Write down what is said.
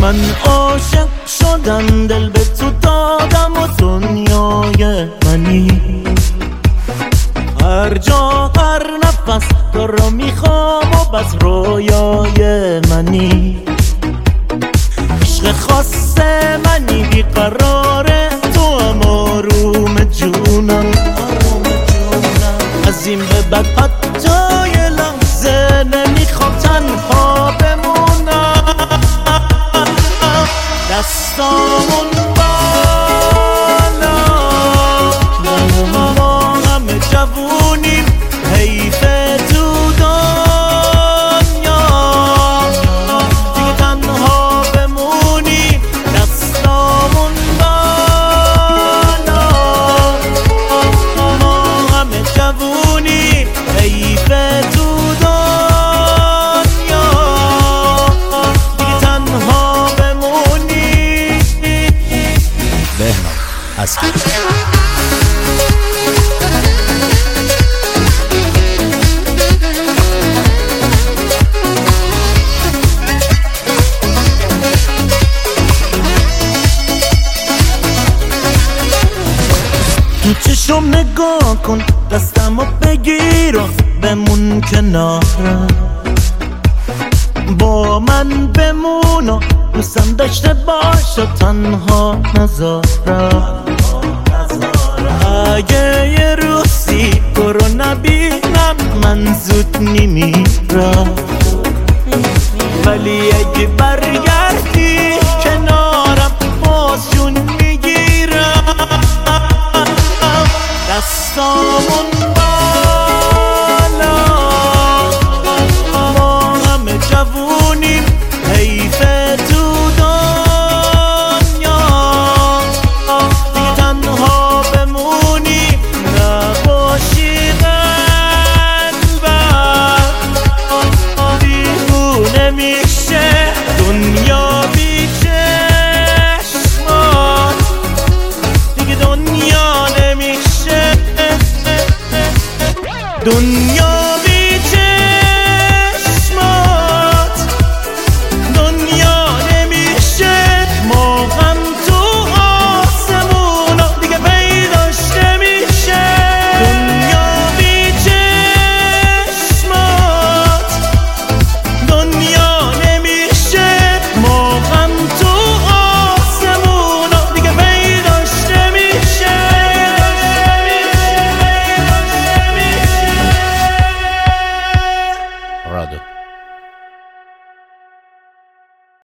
من عاشق شدم دل به تو دادم و دنیای منی هر جا هر نفس تو رو میخوام و بس رویای منی عشق خاص منی بیقراره تو هم آروم جونم از این به بعد حتی یه لحظه نمیخوام تنها بمونم دستامون بالا ما همه جوونیم حیف تو دنیا دیگه تنها بمونی دستامون بالا ما همه جوونی حیف تو دنیا دیگه تنها بمونی بهنام از تو چشم نگاه کن دستمو بگیر و بمون کنارم با من بمون و دوستم داشته باش و تنها نذارم اگه یه روزی تو رو نبینم من زود نمیرم ولی اگه برگردی کنارم باز جون میگیرم دستامون بالا ما همه جوونیم حیف تو دنیا دیگه تنها بمونی نباشی قلبم دیوونه میشه دنیا بی چشمات دیگه دنیا نمیشه دنیا